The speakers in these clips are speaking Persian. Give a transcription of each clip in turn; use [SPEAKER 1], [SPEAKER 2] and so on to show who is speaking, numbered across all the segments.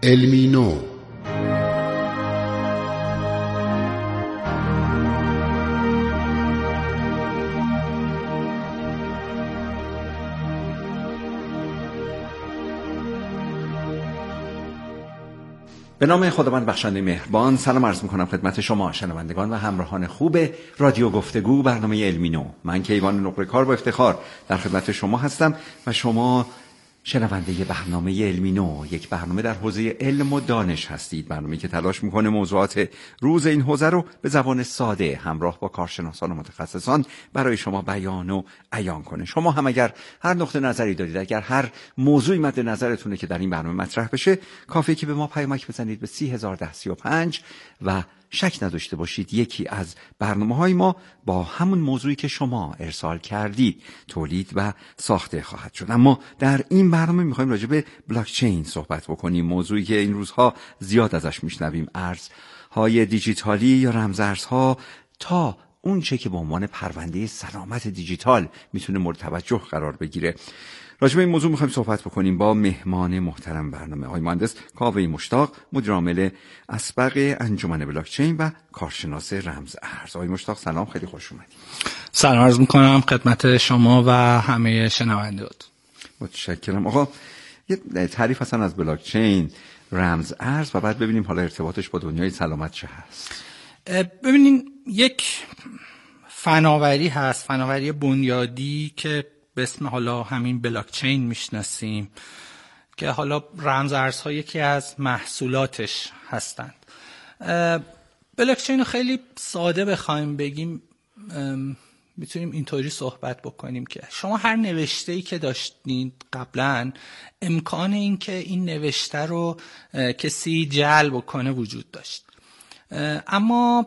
[SPEAKER 1] علمی نو.
[SPEAKER 2] به نام خداوند بخشنده مهربان. سلام عرض می‌کنم خدمت شما شنوندگان و همراهان خوب رادیو گفتگو، برنامه علمی نو. من کیوان نقره‌کار با افتخار در خدمت شما هستم و شما شنونده برنامه علمی نو، یک برنامه در حوزه علم و دانش هستید. برنامه‌ای که تلاش می‌کنه موضوعات روز این حوزه رو به زبان ساده همراه با کارشناسان و متخصصان برای شما بیان و عیان کنه. شما هم اگر هر نقطه نظری دارید، اگر هر موضوعی مد نظرتونه که در این برنامه مطرح بشه، کافیه که به ما پیامک بزنید به 301035 و شک نداشته باشید یکی از برنامه‌های ما با همون موضوعی که شما ارسال کردید تولید و ساخته خواهد شد. اما در این برنامه می‌خوایم راجع به بلاکچین صحبت بکنیم، موضوعی که این روزها زیاد ازش میشنویم. ارزهای دیجیتالی یا رمزارزها تا اون چه که به عنوان پرونده سلامت دیجیتال میتونه مورد توجه قرار بگیره. راجع به این موضوع می‌خوایم صحبت بکنیم با مهمان محترم برنامه، آقای مهندس کاوه مشتاق، مدیر عامل اسبق انجمن بلاکچین و کارشناس رمز ارز. آقای مشتاق سلام، خیلی خوش اومدید.
[SPEAKER 3] سلام عرض می‌کنم خدمت شما و همه شنوندگان.
[SPEAKER 2] متشکرم. آقا یه تعریف اصلا از بلاکچین، رمز ارز و بعد ببینیم حالا ارتباطش با دنیای سلامت چه هست.
[SPEAKER 3] ببینین، یک فناوری هست، فناوری بنیادی که به اسم حالا همین بلاکچین میشناسیم که حالا رمز ارزها یکی از محصولاتش هستند. بلاکچین رو خیلی ساده بخوایم بگیم میتونیم اینطوری صحبت بکنیم که شما هر نوشته‌ای که داشتید قبلا، امکان این که این نوشته رو کسی جعل بکنه وجود داشت. اما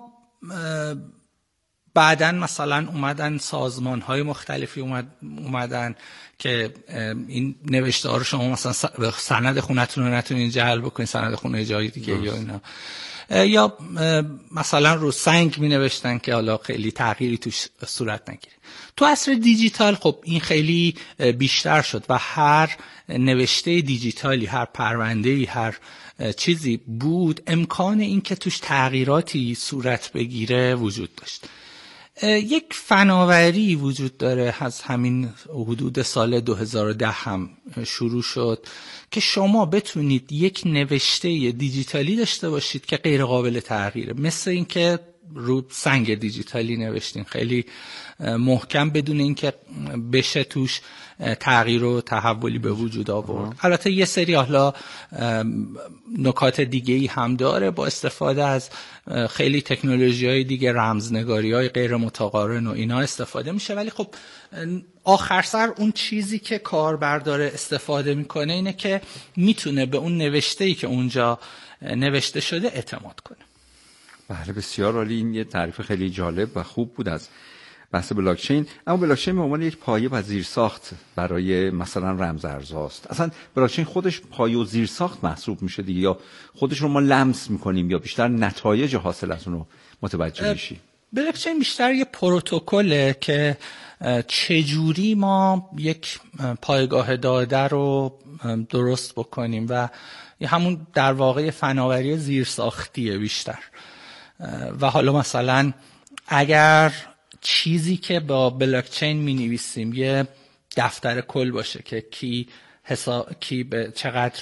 [SPEAKER 3] بعداً مثلا اومدن سازمان‌های مختلفی اومدن که این نوشته ها رو شما مثلا سند خونتون رو نتونین جعل بکنین، سند خونه جای دیگه یا اینا، یا مثلا رو سنگ می نوشتن که حالا خیلی تغییری توش صورت نگیره. تو عصر دیجیتال خب این خیلی بیشتر شد و هر نوشته دیجیتالی، هر پرونده‌ای، هر چیزی بود، امکان این که توش تغییراتی صورت بگیره وجود داشت. یک فناوری وجود داره از همین حدود سال 2010 هم شروع شد که شما بتونید یک نوشته دیجیتالی داشته باشید که غیر قابل تغییره، مثل این که رو سنگ دیجیتالی نوشتین خیلی محکم بدون اینکه بشه توش تغییر و تحولی به وجود آورد. البته یه سری حالا نکات دیگه‌ای هم داره، با استفاده از خیلی تکنولوژی‌های دیگه، رمزنگاری‌های غیر متقارن و اینا استفاده میشه، ولی خب آخر سر اون چیزی که کاربر داره استفاده میکنه اینه که میتونه به اون نوشته‌ای که اونجا نوشته شده اعتماد کنه.
[SPEAKER 2] بله، بسیار عالی. این یه تعریف خیلی جالب و خوب بود از بحث بلاکچین. اما بلاکچین به عنوان یک پایه و زیرساخت برای مثلا رمز ارزهاست. اصلا بلاکچین خودش پایه و زیرساخت محسوب میشه دیگه، یا خودش رو ما لمس میکنیم یا بیشتر نتایج حاصل از اون رو متوجه میشیم؟
[SPEAKER 3] بلاکچین بیشتر یه پروتکله که چجوری ما یک پایگاه داده رو درست بکنیم و همون در واقع فناوری زیرساختیه بیشتر. و حالا مثلا اگر چیزی که با بلاکچین می‌نویسیم یه دفتر کل باشه که کی به چقدر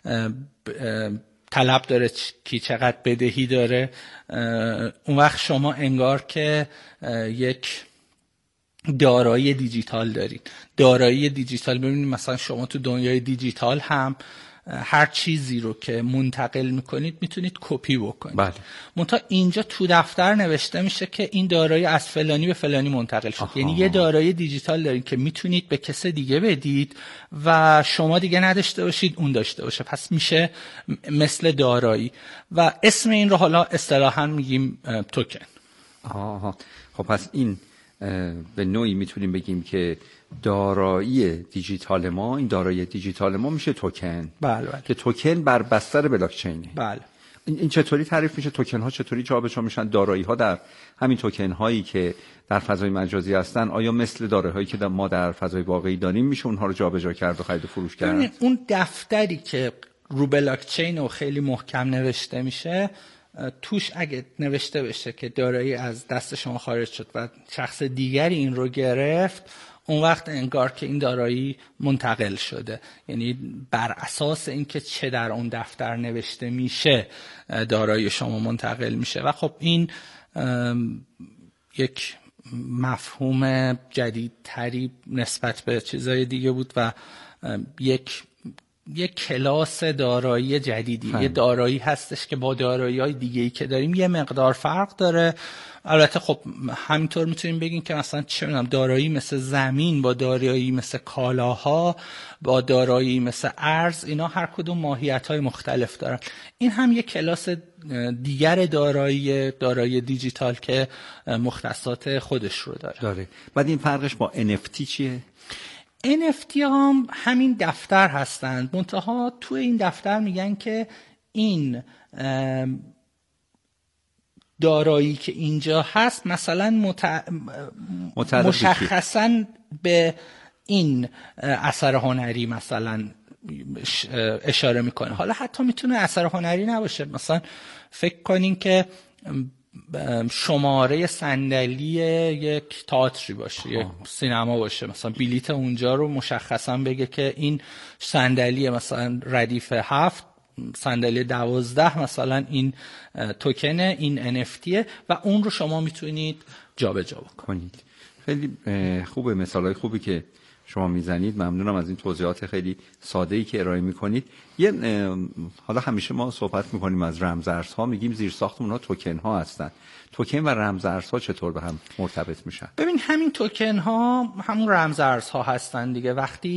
[SPEAKER 3] طلب داره، کی چقدر بدهی داره، اون وقت شما انگار که یک دارایی دیجیتال دارید. دارایی دیجیتال، ببینید مثلا شما تو دنیای دیجیتال هم هر چیزی رو که منتقل میکنید میتونید کپی بکنید.
[SPEAKER 2] بله.
[SPEAKER 3] منتها اینجا تو دفتر نوشته میشه که این دارایی از فلانی به فلانی منتقل شد. یعنی یه دارایی دیجیتال دارید که میتونید به کس دیگه بدید و شما دیگه نداشته باشید، اون داشته باشه. پس میشه مثل دارایی و اسم این رو حالا اصطلاحاً میگیم توکن.
[SPEAKER 2] خب پس این به نوعی میتونیم بگیم که دارایی دیجیتال ما، این دارایی دیجیتال ما میشه توکن.
[SPEAKER 3] بله.
[SPEAKER 2] که توکن بر بستر بلاکچینه.
[SPEAKER 3] بله.
[SPEAKER 2] این چطوری تعریف میشه؟ توکن ها چطوری جابجا میشن؟ دارایی ها در همین توکن هایی که در فضای مجازی هستن، آیا مثل دارایی هایی که ما در فضای واقعی داریم میشه اونها رو جابجا کرد و خرید و فروش کرد؟
[SPEAKER 3] اون دفتری که رو بلاکچین و خیلی محکم نوشته میشه، توش اگه نوشته بشه که دارایی از دست شما خارج شد و شخص دیگری این رو گرفت، اون وقت انگار که این دارایی منتقل شده. یعنی بر اساس اینکه چه در اون دفتر نوشته میشه دارایی شما منتقل میشه. و خب این یک مفهوم جدیدتری نسبت به چیزای دیگه بود و یک کلاس دارایی جدیدی، یه دارایی هستش که با دارایی‌های دیگه‌ای که داریم یه مقدار فرق داره. البته خب همینطور میتونیم بگیم که مثلا چه می‌دونم دارایی مثل زمین با دارایی مثل کالاها با دارایی مثل ارز، اینا هر کدوم ماهیت‌های مختلف دارن. این هم یه کلاس دیگر دارایی دیجیتال که مختصات خودش رو داره.
[SPEAKER 2] بعد این فرقش با NFT چیه؟
[SPEAKER 3] NFT هم همین دفتر هستند، منتها توی این دفتر میگن که این دارایی که اینجا هست مثلا مشخصاً به این اثر هنری مثلا اشاره میکنه. حالا حتی میتونه اثر هنری نباشه، مثلا فکر کنین که شماره صندلی یک تئاتری باشه، یک سینما باشه، مثلا بلیت اونجا رو مشخصا بگه که این صندلی مثلا ردیف 7، صندلی 12 مثلا این توکن، این NFTه و اون رو شما میتونید جابجا بکنید.
[SPEAKER 2] خیلی خوبه، مثالای خوبی که شما میزنید. ممنونم از این توضیحات خیلی ساده‌ای که ارائه میکنید. حالا همیشه ما صحبت میکنیم از رمزارزها، میگیم زیرساخت اونها توکن ها هستن. توکن و رمزارزها چطور به هم مرتبط میشن؟
[SPEAKER 3] ببین همین توکن ها همون رمزارزها هستن دیگه. وقتی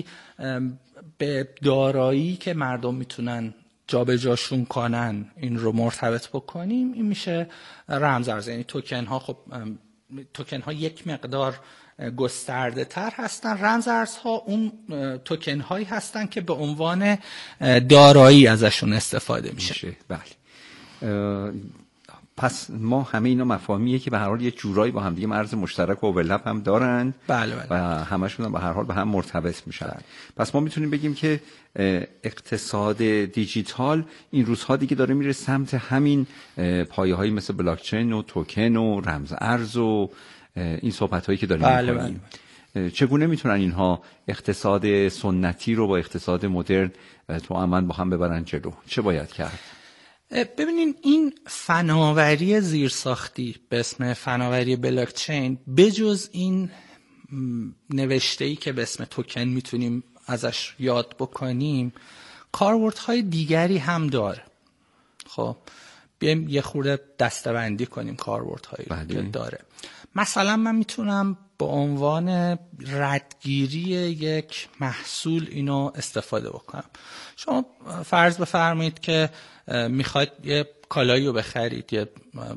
[SPEAKER 3] به دارایی که مردم میتونن جابجاشون کنن این رو مرتبط بکنیم، این میشه رمزارز. یعنی توکن ها خب توکن ها یک مقدار گسترده تر هستن. رمزارزها اون توکن هایی هستن که به عنوان دارایی ازشون استفاده میشه.
[SPEAKER 2] بله. پس ما همه اینا مفاهیمیه که به هر حال یه جورایی با هم دیگه مرز مشترک و اوورلپ هم دارند.
[SPEAKER 3] بله.
[SPEAKER 2] و همشون هم به هر حال به هم مرتبط میشن. بله. پس ما میتونیم بگیم که اقتصاد دیجیتال این روزها دیگه داره میره سمت همین پایه‌هایی مثل بلاکچین و توکن و رمز ارز و این صحبت‌هایی که داریم می‌کنیم. چگونه میتونن اینها اقتصاد سنتی رو با اقتصاد مدرن توأماً با هم ببرن جلو؟ چه باید کرد؟
[SPEAKER 3] ببینین این فناوری زیرساختی به اسم فناوری بلاکچین بجز این نوشته‌ای که به اسم توکن میتونیم ازش یاد بکنیم، کاربردهای دیگری هم داره. خب بیایم یه خورده دسته‌بندی کنیم کاربردهایی که داره. مثلا من میتونم به عنوان ردگیری یک محصول اینو استفاده بکنم. شما فرض بفرمایید که میخواید یه کالایی رو بخرید، یه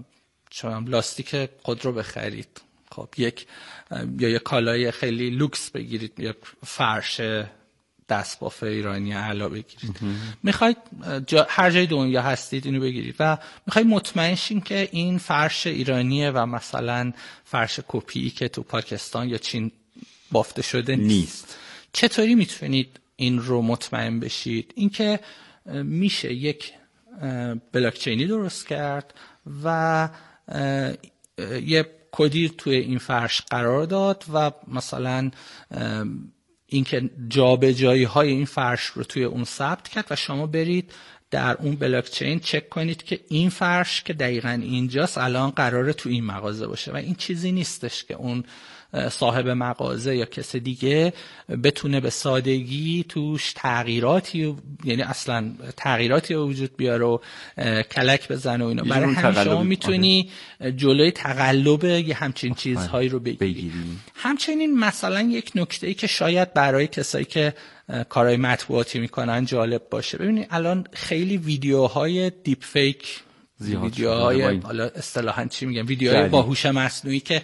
[SPEAKER 3] لاستیک خودرو بخرید، خب یا یه کالای خیلی لوکس بگیرید، یک فرش دستباف ایرانی اعلی بگیرید. میخواید هر جای دنیا هستید اینو بگیرید و میخواید مطمئن شین که این فرش ایرانیه و مثلا فرش کپی که تو پاکستان یا چین بافته شده نیست. چطوری میتونید این رو مطمئن بشید؟ اینکه میشه یک بلاکچینی درست کرد و یه کدی توی این فرش قرار داد و مثلا اینکه جابجایی های این فرش رو توی اون ثبت کرد و شما برید در اون بلاکچین چک کنید که این فرش که دقیقاً اینجاست الان قراره تو این مغازه باشه و این چیزی نیستش که اون صاحب مغازه یا کس دیگه بتونه به سادگی توش تغییراتی، یعنی اصلا تغییراتی وجود بیاره و کلک بزنه و اینا. برای همین شما میتونی جلوی تقلب یه همچین چیزهایی رو بگیری. همچنین مثلا یک نکته‌ای که شاید برای کسایی که کارهای مطبوعاتی میکنن جالب باشه، ببینید الان خیلی ویدیوهای دیپ فیک، ویدیوهای حالا اصطلاحاً چی میگن، ویدیوهای با هوش مصنوعی که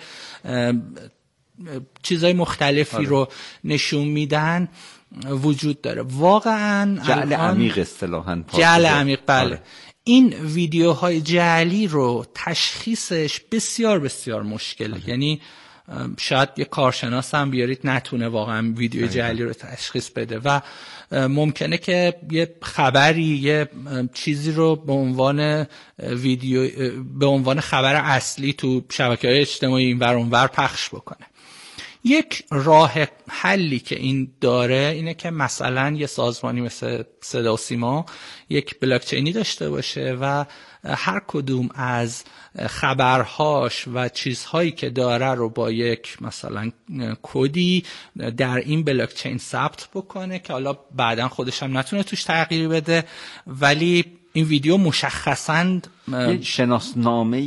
[SPEAKER 3] چیزهای مختلفی رو نشون میدن وجود داره. واقعا
[SPEAKER 2] جعل عمیق اصطلاحاً
[SPEAKER 3] جعل عمیق. بله. این ویدیوهای جعلی رو تشخیصش بسیار بسیار مشکله. یعنی شاید یه کارشناس هم بیارید نتونه واقعا ویدیو جعلی رو تشخیص بده و ممکنه که یه خبری یه چیزی رو به عنوان خبر اصلی تو شبکه‌های اجتماعی اینور اونور پخش بکنه. یک راه حلی که این داره اینه که مثلا یه سازمانی مثل صدا و سیما یک بلاکچینی داشته باشه و هر کدوم از خبرهاش و چیزهایی که داره رو با یک مثلا کدی در این بلاکچین ثبت بکنه که حالا بعداً خودش هم نتونه توش تغییری بده، ولی این ویدیو مشخصاً
[SPEAKER 2] یه شناسنامه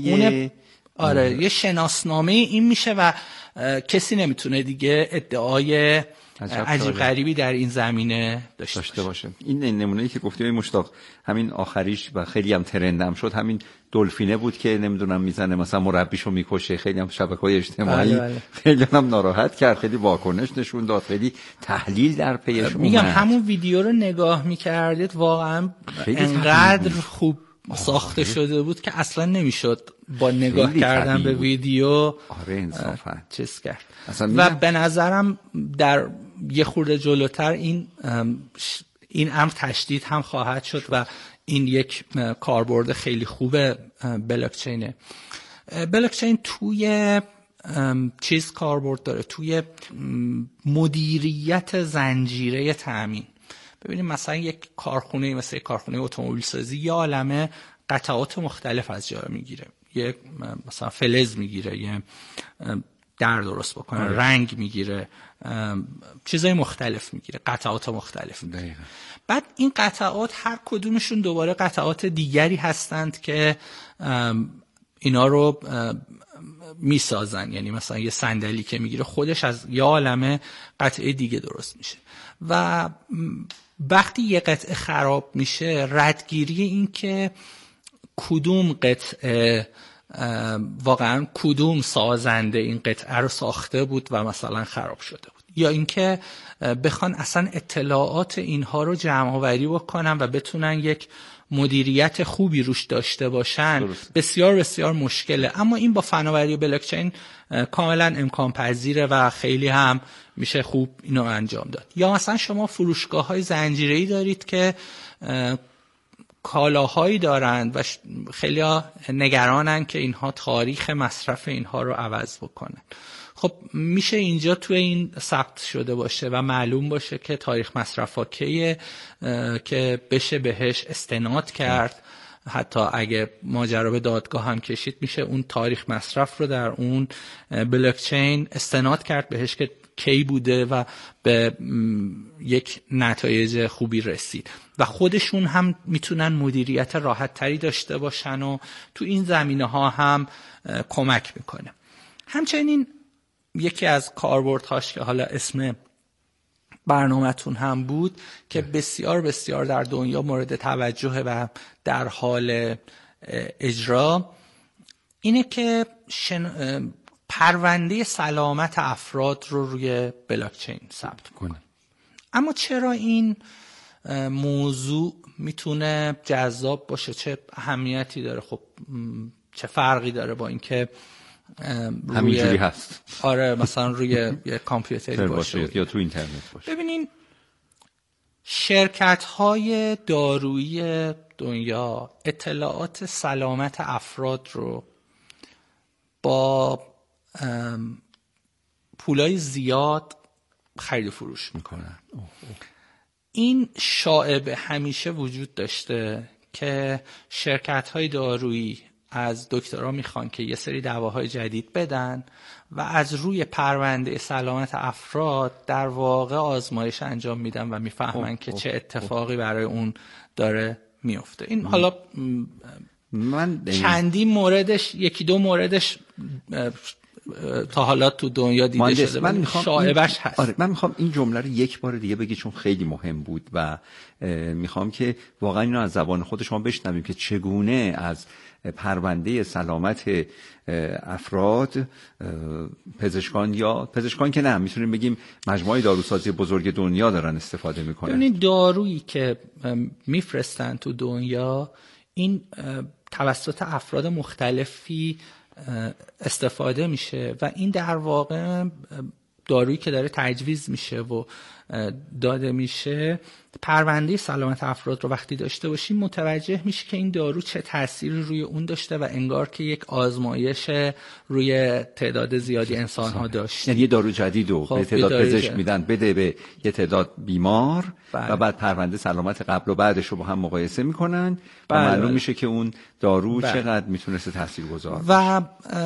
[SPEAKER 3] یه شناسنامه این میشه و کسی نمیتونه دیگه ادعای عجیب غریبی در این زمینه داشته باشه.
[SPEAKER 2] این نمونه‌ای که گفتی مشتاق، همین آخریش و خیلی هم ترندم شد، همین دلفینه بود که نمیدونم میزنه مثلا مربیشو میکشه، خیلی هم شبکه‌های اجتماعی خیلی هم ناراحت کرد، خیلی واکنش نشون داد، خیلی تحلیل در پیش اومد.
[SPEAKER 3] میگم همون ویدیو رو نگاه میکردید واقعا انقدر خوب ساخته شده بود که اصلا نمیشد با نگاه کردن به ویدیو
[SPEAKER 2] انصافا
[SPEAKER 3] چیز کرد. و به نظرم در یه خورده جلوتر این امر تشدید هم خواهد شد و این یک کاربرد خیلی خوب بلاکچینه. بلاکچین توی چیز کاربرد داره، توی مدیریت زنجیره تامین. ببینیم مثلا یک کارخونه مثل کارخونه اتومبیل سازی یه عالمه قطعات مختلف از جا میگیره، یه مثلا فلز میگیره، یه در درست بکنه، رنگ میگیره، چیزای مختلف میگیره، قطعات مختلف میگیره. بعد این قطعات هر کدومشون دوباره قطعات دیگری هستند که اینا رو میسازن. یعنی مثلا یه صندلی که میگیره خودش از یه عالمه قطعه دیگه درست میشه و وقتی یه قطعه خراب میشه ردگیری این که کدوم قطعه واقعا کدوم سازنده این قطعه رو ساخته بود و مثلا خراب شده بود، یا اینکه بخوان اصلا اطلاعات اینها رو جمع آوری بکنن و بتونن یک مدیریت خوبی روش داشته باشن. درست. بسیار بسیار مشکله، اما این با فناوری بلاکچین کاملا امکان پذیره و خیلی هم میشه خوب اینو انجام داد. یا مثلا شما فروشگاه‌های زنجیره‌ای دارید که کالاهایی دارند و خیلی نگرانن که اینها تاریخ مصرف اینها رو عوض بکنن. خب میشه اینجا توی این ثبت شده باشه و معلوم باشه که تاریخ مصرف کیه که بشه بهش استناد کرد. حتی اگه ماجرا به دادگاه هم کشید میشه اون تاریخ مصرف رو در اون بلاکچین استناد کرد بهش که کی بوده و به یک نتایج خوبی رسید و خودشون هم میتونن مدیریت راحت تری داشته باشن و تو این زمینه ها هم کمک میکنه. همچنین یکی از کاربردهاش که حالا اسم برنامه‌تون هم بود که بسیار بسیار در دنیا مورد توجه و در حال اجرا اینه که پرونده سلامت افراد رو روی بلاکچین ثبت کنه. اما چرا این موضوع میتونه جذاب باشه؟ چه اهمیتی داره؟ خب چه فرقی داره با اینکه
[SPEAKER 2] همینجوری هست؟
[SPEAKER 3] آره مثلا روی یه کامپیوتری باشه
[SPEAKER 2] یا تو اینترنت باشه.
[SPEAKER 3] ببینین شرکت‌های دارویی دنیا اطلاعات سلامت افراد رو با پولای زیاد خرید و فروش میکنن. این شایعه همیشه وجود داشته که شرکت‌های دارویی از دکترها میخوان که یه سری دواهای جدید بدن و از روی پرونده سلامت افراد در واقع آزمایش انجام میدن و میفهمن که چه اتفاقی برای اون داره میفته. این حالا
[SPEAKER 2] من
[SPEAKER 3] چندین موردش، یکی دو موردش تا حالا تو دنیا دیده شده.
[SPEAKER 2] من
[SPEAKER 3] شایبش هست.
[SPEAKER 2] آره من میخوام این جمله رو یک بار دیگه بگی چون خیلی مهم بود و میخوام که واقعا اینو از زبان خود شما بشنویم که چگونه از پرونده سلامت افراد پزشکان که نه میتونیم بگیم مجموعه داروسازی بزرگ دنیا دارن استفاده میکنن.
[SPEAKER 3] ببینید دارویی که میفرستن تو دنیا این توسط افراد مختلفی استفاده میشه و این در واقع دارویی که داره تجویز میشه و داده میشه، پرونده سلامت افراد رو وقتی داشته باشیم متوجه میشه که این دارو چه تأثیری روی اون داشته و انگار که یک آزمایش روی تعداد زیادی انسان ها داشت.
[SPEAKER 2] یعنی یه دارو جدید رو به تعداد پزشک میدن بده به یه تعداد بیمار و بعد پرونده سلامت قبل و بعدش رو با هم مقایسه میکنن و معلوم میشه که اون دارو چقدر میتونسته تاثیرگذار
[SPEAKER 3] و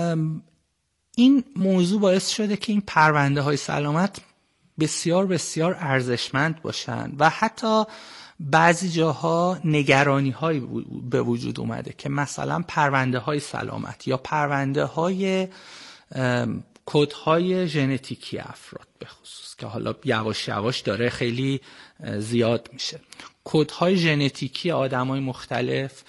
[SPEAKER 3] این موضوع باعث شده که این پرونده های سلامت بسیار بسیار ارزشمند باشن و حتی بعضی جاها نگرانی هایی به وجود اومده که مثلا پرونده های سلامت یا پرونده های کد های ژنتیکی افراد به خصوص که حالا یواش یواش داره خیلی زیاد میشه، کد های ژنتیکی آدمای مختلف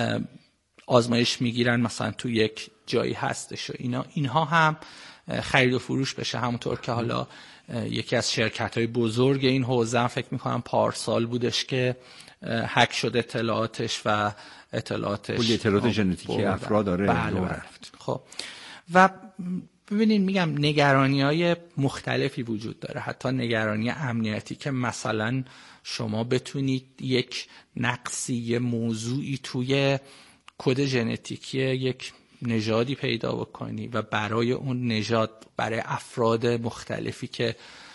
[SPEAKER 3] آزمایش میگیرن مثلا تو یک جایی هستش و اینها هم خرید و فروش بشه، همونطور که حالا یکی از شرکت‌های بزرگ این حوزه فکر می‌کنم پارسال بودش که هک شد اطلاعاتش و اطلاعات
[SPEAKER 2] ژنتیکی افراد داره رفت.
[SPEAKER 3] خب و ببینید میگم نگرانی‌های مختلفی وجود داره، حتی نگرانی امنیتی که مثلا شما بتونید یک نقصی یه موضوعی توی کد ژنتیکی یک نژادی پیدا بکنی و برای اون نژاد برای افراد مختلفی که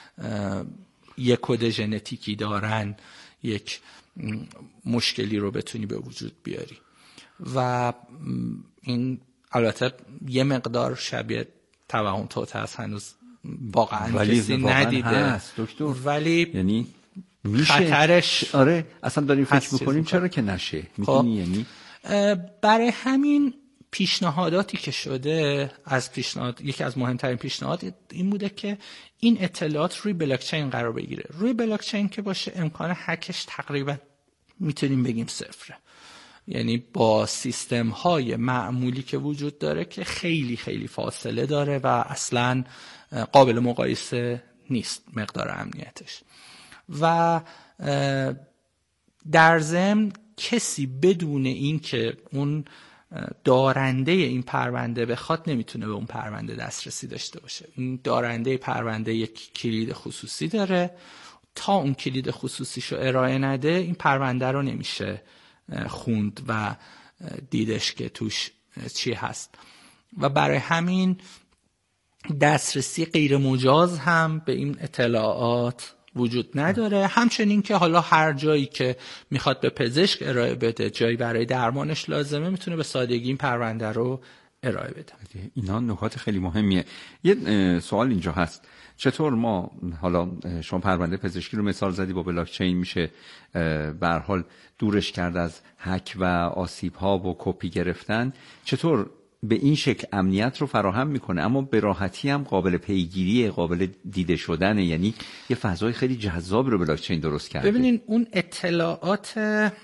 [SPEAKER 3] یک کد ژنتیکی دارن یک مشکلی رو بتونی به وجود بیاری و این البته یه مقدار شبیه توهم توطئه است، هنوز واقعا کسی ندیده
[SPEAKER 2] هست دکتر،
[SPEAKER 3] ولی
[SPEAKER 2] یعنی میشه
[SPEAKER 3] خطرش
[SPEAKER 2] آره اصلا داریم فکر میکنیم چرا که نشه میتونی یعنی
[SPEAKER 3] برای همین پیشنهاداتی که شده یکی از مهمترین پیشنهادات این بوده که این اطلاعات روی بلاکچین قرار بگیره. روی بلاکچین که باشه امکان هکش تقریبا میتونیم بگیم صفره، یعنی با سیستم های معمولی که وجود داره که خیلی خیلی فاصله داره و اصلا قابل مقایسه نیست مقدار امنیتش و در ضمن کسی بدون این که اون دارنده این پرونده بخواد نمیتونه به اون پرونده دسترسی داشته باشه. این دارنده پرونده یک کلید خصوصی داره، تا اون کلید خصوصیشو ارائه نده این پرونده رو نمیشه خوند و دیدش که توش چی هست و برای همین دسترسی غیر مجاز هم به این اطلاعات وجود نداره. همچنین که حالا هر جایی که میخواد به پزشک ارائه بده، جایی برای درمانش لازمه، میتونه به سادگی این پرونده رو ارائه بده.
[SPEAKER 2] اینا نکات خیلی مهمیه. یه سوال اینجا هست، چطور ما حالا شما پرونده پزشکی رو مثال زدی با بلاکچین میشه به هر حال دورش کرد از هک و آسیب ها و کپی گرفتن، چطور به این شکل امنیت رو فراهم میکنه اما به راحتی هم قابل پیگیری، قابل دیده شدنه، یعنی یه فضای خیلی جذاب رو بلاکچین درست کرده.
[SPEAKER 3] ببینین اون اطلاعات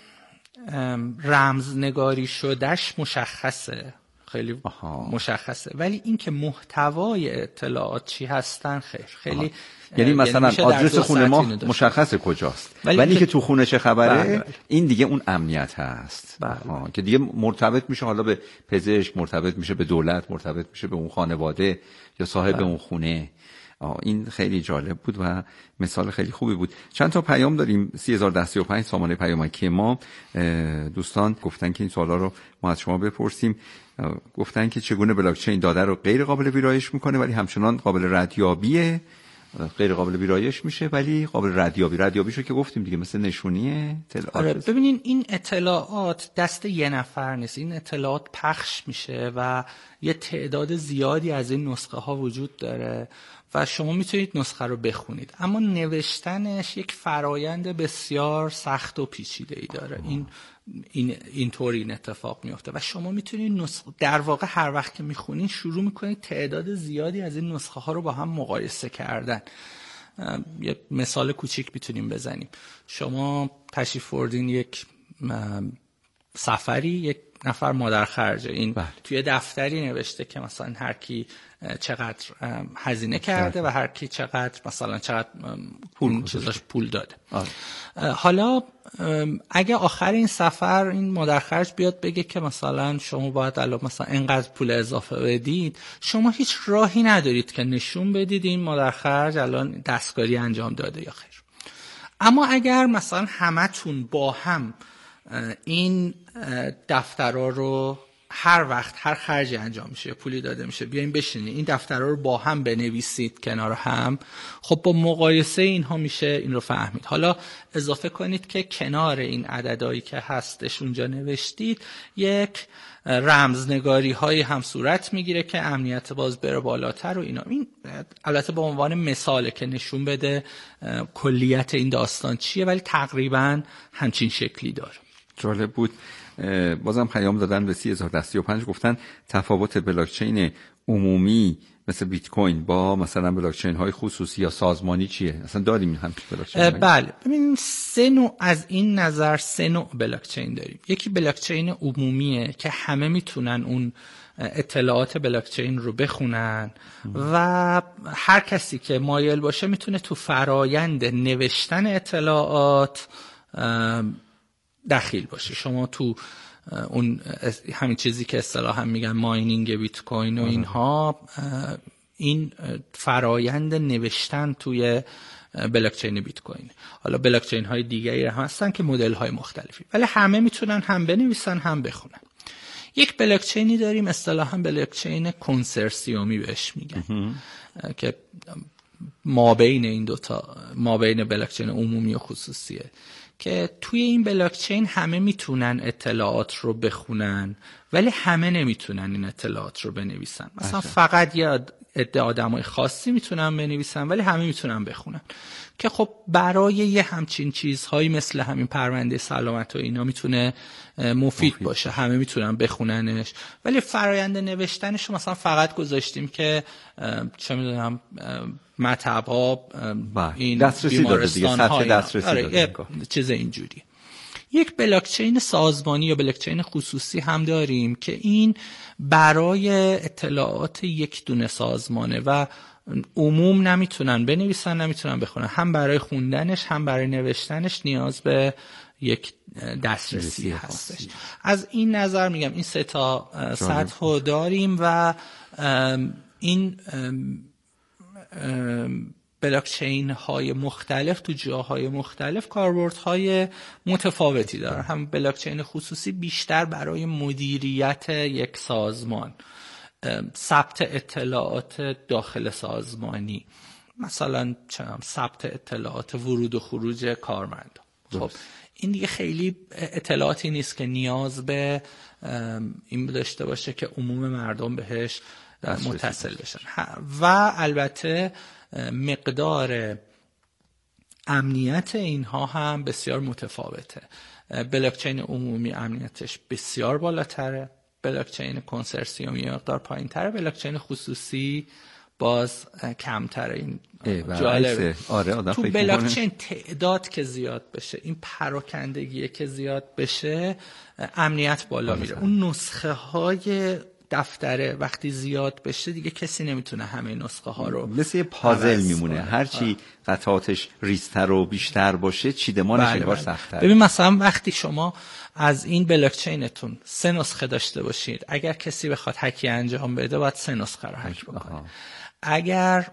[SPEAKER 3] رمزنگاری شدهش مشخصه، خیلی مشخصه، ولی این که محتوای اطلاعات چی هستن خیلی
[SPEAKER 2] یعنی مثلا آدرس خونه ما مشخصه کجاست ولی که تو خونه چه خبره این دیگه اون امنیت هست که دیگه مرتبط میشه حالا به پزشک، مرتبط میشه به دولت، مرتبط میشه به اون خانواده یا صاحب اون خونه. این خیلی جالب بود و مثال خیلی خوبی بود. چند تا پیام داریم 301035 سامانه پیامکی ما. دوستان گفتن که این سوالا رو ما از شما بپرسیم. گفتن که چگونه بلاکچین داده رو غیر قابل ویرایش میکنه ولی همچنان قابل ردیابیه، غیر قابل ویرایش میشه ولی قابل ردیابیشو که گفتیم دیگه مثل نشونیه اطلاعات.
[SPEAKER 3] ببینین این اطلاعات دست یه نفر نیست، این اطلاعات پخش میشه و یه تعداد زیادی از این نسخه ها وجود داره و شما میتونید نسخه رو بخونید، اما نوشتنش یک فرایند بسیار سخت و پیچیده‌ای داره. اینطوری این اتفاق میفته و شما میتونید در واقع هر وقت که میخونین شروع میکنید تعداد زیادی از این نسخه ها رو با هم مقایسه کردن. یه مثال کوچیک میتونیم بزنیم. شما تشریف بردین یک سفری، یک نفر مادر خرجه. این
[SPEAKER 2] بله.
[SPEAKER 3] توی دفتری نوشته که مثلا هر کی چقدر هزینه کرده و هر کی چقدر مثلا چقدر پول داده. حالا اگه آخر این سفر این مادر خرج بیاد بگه که مثلا شما باید الان مثلا اینقدر پول اضافه بدید، شما هیچ راهی ندارید که نشون بدید این مادر خرج الان دستکاری انجام داده یا خیر. اما اگر مثلا همتون با هم این دفترها رو هر وقت هر خرجی انجام میشه پولی داده میشه بیاین بشینید این دفترها رو با هم بنویسید کنار هم، خب با مقایسه اینها میشه این رو فهمید. حالا اضافه کنید که کنار این عددهایی که هستش اونجا نوشتید یک رمزنگاری های هم صورت میگیره که امنیت باز بره بالاتر و اینا. این البته به عنوان مثاله که نشون بده کلیت این داستان چیه، ولی تقریبا همچین شکلی داره.
[SPEAKER 2] جالب بود. بازم پیام دادن به 30,035 گفتن تفاوت بلاکچین عمومی مثل بیت کوین با مثلا بلاکچین های خصوصی یا سازمانی چیه؟ اصلا داریم هم بلاکچین؟
[SPEAKER 3] بله، ببینیم سه نوع از این نظر سه نوع بلاکچین داریم. یکی بلاکچین عمومیه که همه میتونن اون اطلاعات بلاکچین رو بخونن و هر کسی که مایل باشه میتونه تو فرایند نوشتن اطلاعات دخیل باشه. شما تو اون همین چیزی که اصطلاحاً میگن ماینینگ بیت کوین و اینها، این فرایند نوشتن توی بلاکچین بیت کوین. حالا بلاکچین های دیگری هم هستن که مدل های مختلفی، ولی همه میتونن هم بنویسن هم بخونن. یک بلاکچینی داریم اصطلاحاً بلاکچین کنسرسیومی بهش میگن که مابین این دوتا، مابین بلاکچین عمومی و خصوصیه، که توی این بلاکچین همه میتونن اطلاعات رو بخونن ولی همه نمیتونن این اطلاعات رو بنویسن. مثلا فقط یه عده آدمای خاصی میتونن بنویسن ولی همه میتونن بخونن، که خب برای یه همچین چیزهایی مثل همین پرونده سلامت و اینا میتونه مفید باشه، همه میتونن بخوننش. ولی فرآیند نوشتنش رو مثلا فقط گذاشتیم که چه میدونم مطب‌ها این بیمارستان‌ها دسترسی چیز اینجوری. یک بلاکچین سازمانی یا بلاکچین خصوصی هم داریم که این برای اطلاعات یک دونه سازمانه و عموم نمیتونن بنویسن نمیتونن بخونن، هم برای خوندنش هم برای نوشتنش نیاز به یک دسترسی هستش. از این نظر میگم این سه تا سطح رو داریم و این بلاکچین های مختلف تو جاهای مختلف کاربردهای متفاوتی دارن. هم بلاکچین خصوصی بیشتر برای مدیریت یک سازمان، ثبت اطلاعات داخل سازمانی، مثلا ثبت اطلاعات ورود و خروج کارمند. خب این دیگه خیلی اطلاعاتی نیست که نیاز به این داشته باشه که عموم مردم بهش متصل بشن. و البته مقدار امنیت اینها هم بسیار متفاوته. بلاکچین عمومی امنیتش بسیار بالاتره، بلاکچین کنسرسیومی مقدار پایین‌تره، بلاکچین خصوصی باز کمتره. این جالبه. تو بلاکچین تعداد که زیاد بشه، این پراکندگی که زیاد بشه، امنیت بالا میره. اون نسخه های دفتره وقتی زیاد بشه دیگه کسی نمیتونه همه نسخه ها رو،
[SPEAKER 2] مثل یه پازل میمونه. هرچی قطعاتش ریزتر و بیشتر باشه چیدمانش انگار سخت‌تره.
[SPEAKER 3] ببین مثلا وقتی شما از این بلاکچینتون 3 نسخه داشته باشید، اگر کسی بخواد هکی انجام بده باید 3 نسخه رو هک بکنه. اگر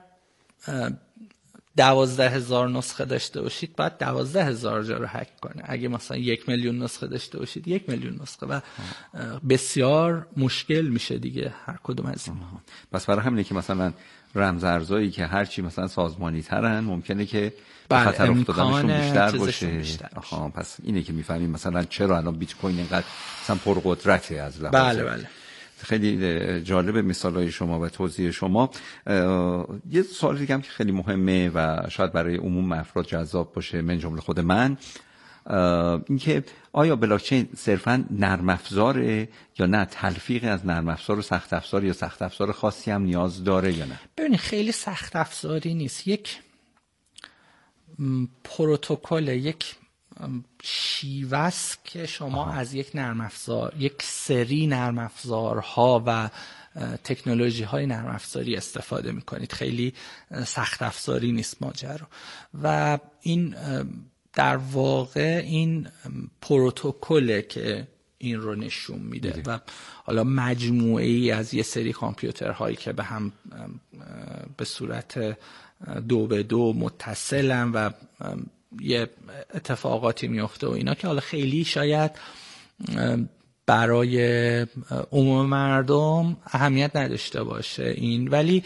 [SPEAKER 3] 12,000 نسخه داشته باشید باید 12,000 جا رو هک کنه. اگه مثلا 1,000,000 نسخه داشته باشید 1,000,000 نسخه و بسیار مشکل میشه دیگه هر کدوم از اینها.
[SPEAKER 2] پس برای همینه که مثلا رمز ارزایی که هرچی مثلا سازمانی ترن ممکنه که خطر افتادنشون بیشتر باشه. پس اینه که میفهمیم مثلا چرا الان بیت کوین اینقدر مثلا پرقدرته از لحاظ.
[SPEAKER 3] بله.
[SPEAKER 2] خیلی جالب مثالای شما و توضیح شما. یه سوال دیگه هم که خیلی مهمه و شاید برای عموم افراد جذاب باشه، من جمله خود من، این که آیا بلاکچین صرفاً نرم افزاره یا نه تلفیق از نرم افزار و سخت افزار یا سخت افزار خاصی هم نیاز داره یا نه؟
[SPEAKER 3] ببینید خیلی سخت افزاری نیست، یک پروتکل، یک شیوه است که شما از یک نرم افزار، یک سری نرم افزارها و تکنولوژی های نرم افزاری استفاده میکنید. خیلی سخت افزاری نیست ماجرا. و این در واقع این پروتکله که این رو نشون میده و حالا مجموعه ای از یه سری کامپیوترهایی که به هم به صورت 2x2 متصلن و یه اتفاقاتی میفته و اینا که حالا خیلی شاید برای عموم مردم اهمیت نداشته باشه این، ولی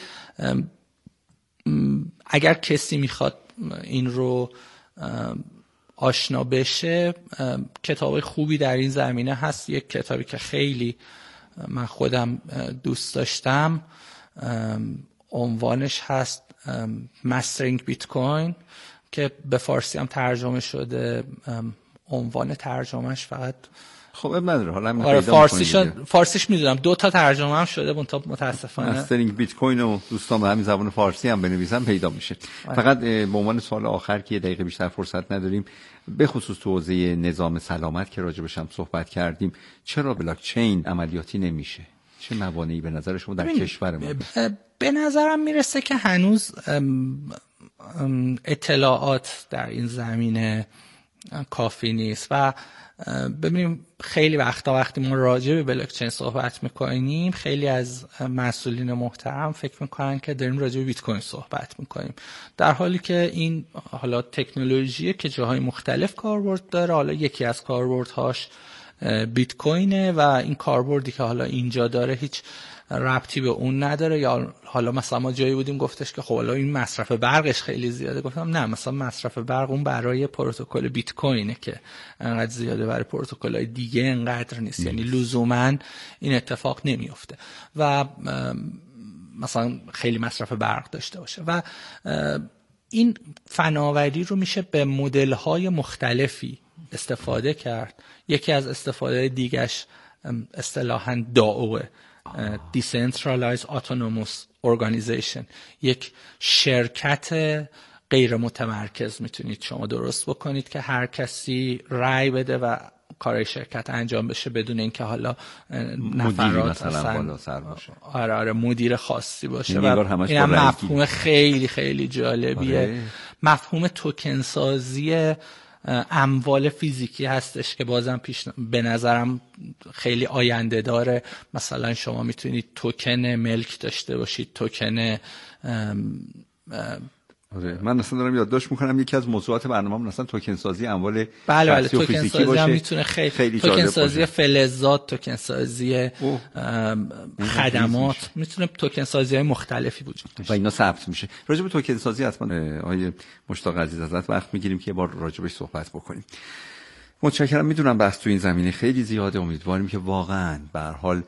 [SPEAKER 3] اگر کسی میخواد این رو آشنا بشه، کتاب خوبی در این زمینه هست. یک کتابی که خیلی من خودم دوست داشتم، عنوانش هست Mastering Bitcoin که به فارسی هم ترجمه شده. عنوان ترجمهش فقط
[SPEAKER 2] خب نداره، حالا
[SPEAKER 3] آره فارسیش میدونم 2 تا ترجمه هم شده، متاسفانه
[SPEAKER 2] مسترینگ بیت کوین و دوستان به همین زبان فارسی هم بنویسن پیدا میشه. فقط به عنوان سوال آخر که 1 دقیقه بیشتر فرصت نداریم، به خصوص تو حوزه نظام سلامت که راجبش هم صحبت کردیم، چرا بلاک چین عملیاتی نمیشه؟ چه موانعی به نظر شما در کشور ما؟
[SPEAKER 3] به نظرم میرسه که هنوز اطلاعات در این زمینه کافی نیست و ببینیم خیلی وقتی ما راجع به بلاک چین صحبت میکنیم، خیلی از مسئولین محترم فکر میکنن که داریم راجع به بیت کوین صحبت میکنیم، در حالی که این حالا تکنولوژی که جاهای مختلف کاربرد داره. حالا یکی از کاربردهاش بیت کوینه و این کاربردی که حالا اینجا داره هیچ ربطی به اون نداره. یا حالا مثلا ما جایی بودیم گفتش که خب حالا این مصرف برقش خیلی زیاده، گفتم نه، مثلا مصرف برق اون برای پروتکل بیت کوینه که انقدر زیاده، برای پروتکل‌های دیگه انقدر نیست. یعنی لزوما این اتفاق نمیفته و مثلا خیلی مصرف برق داشته باشه. و این فناوری رو میشه به مدل‌های مختلفی استفاده کرد. یکی از استفاده دیگه‌اش اصطلاحاً DAO، Decentralized Autonomous Organization، یک شرکت غیر متمرکز میتونید شما درست بکنید که هر کسی رأی بده و کار شرکت انجام بشه بدون اینکه حالا نفرات
[SPEAKER 2] مثلا سر باشه.
[SPEAKER 3] آره مدیر خاصی باشه. و این هم مفهوم خیلی خیلی جالبیه. مفهوم توکن سازی اموال فیزیکی هستش که بازم به نظرم خیلی آینده داره. مثلا شما میتونید توکن ملک داشته باشید، توکن
[SPEAKER 2] من اصلا دارم یادداشت میکنم یکی از موضوعات برنامه‌مون مثلا توکن سازی اموال
[SPEAKER 3] بله توکن سازی هم میتونه خیلی توکن سازی فلزات، توکن سازی خدمات، میتونه توکن سازی های مختلفی وجود داشته
[SPEAKER 2] و اینا ثبت میشه. راجع به توکن سازی حتما آقای مشتاق عزیز ازت وقت میگیریم که یه بار راجعش صحبت بکنیم. متشکرم. میدونم بحث تو این زمینه خیلی زیاده، امیدواریم که واقعا به هر حال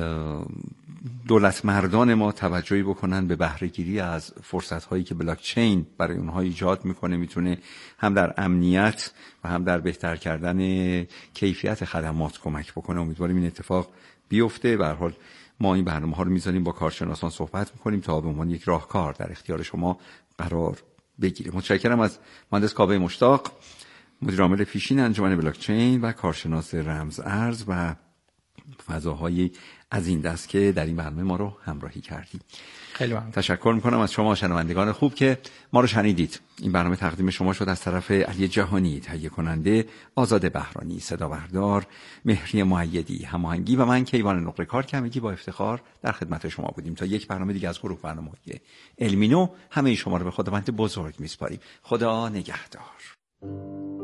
[SPEAKER 2] دولت مردان ما توجهی بکنن به بهره گیری از فرصت هایی که بلاک چین برای اونها ایجاد میکنه. میتونه هم در امنیت و هم در بهتر کردن کیفیت خدمات کمک بکنه. امیدواریم این اتفاق بیفته. به هر حال ما این برنامه ها رو میذاریم با کارشناسان صحبت میکنیم تا به عنوان یک راهکار در اختیار شما قرار بگیره. متشکرم از مهندس کاوه مشتاق، مدیر عامل پیشین انجمن بلاک چین و کارشناس رمز ارز و فضاهای از این دست که در این برنامه ما رو همراهی کردید.
[SPEAKER 3] خیلی ممنون.
[SPEAKER 2] تشکر میکنم از شما شنوندگان خوب که ما رو شنیدید. این برنامه تقدیم شما شد از طرف علی جهانی، تهیه کننده آزاد بهرانی، صدا بردار مهری مؤیدی، هماهنگی و من کیوان نقره‌کار که همگی با افتخار در خدمت شما بودیم. تا یک برنامه دیگه از گروه برنامه‌های علمی نو، همه شما رو به خداوند بزرگ میسپاریم. خدا نگهدار.